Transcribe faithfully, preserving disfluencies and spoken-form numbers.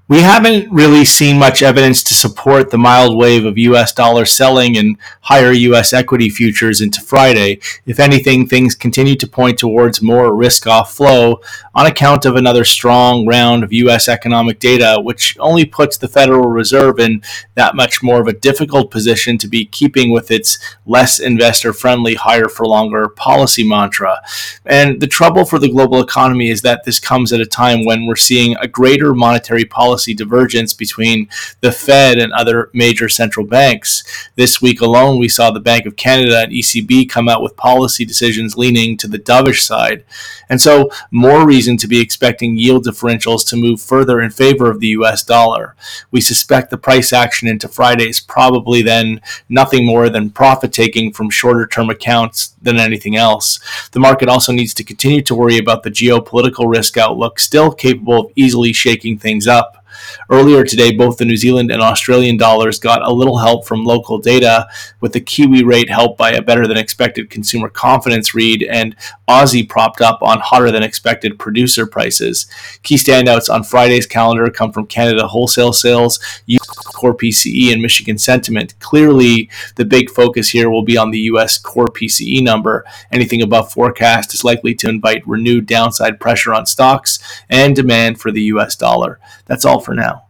We haven't really seen much evidence to support the mild wave of U S dollar selling and higher U S equity futures into Friday. If anything, things continue to point towards more risk-off flow on account of another strong round of U S economic data, which only puts the Federal Reserve in that much more of a difficult position to be keeping with its less investor-friendly, higher-for-longer policy mantra. And the trouble for the global economy is that this comes at a time when we're seeing a greater monetary policy divergence between the Fed and other major central banks. This week alone, we saw the Bank of Canada and E C B come out with policy decisions leaning to the dovish side. And so, more reason to be expecting yield differentials to move further in favor of the U S dollar. We suspect the price action into Friday is probably then nothing more than profit taking from shorter term accounts than anything else. The market also needs to continue to worry about the geopolitical risk outlook, still capable of easily shaking things up. Earlier today, both the New Zealand and Australian dollars got a little help from local data, with the Kiwi rate helped by a better than expected consumer confidence read, and Aussie propped up on hotter than expected producer prices. Key standouts on Friday's calendar come from Canada wholesale sales, U S core P C E, and Michigan sentiment. Clearly, the big focus here will be on the U S core P C E number. Anything above forecast is likely to invite renewed downside pressure on stocks and demand for the U S dollar. That's all for now.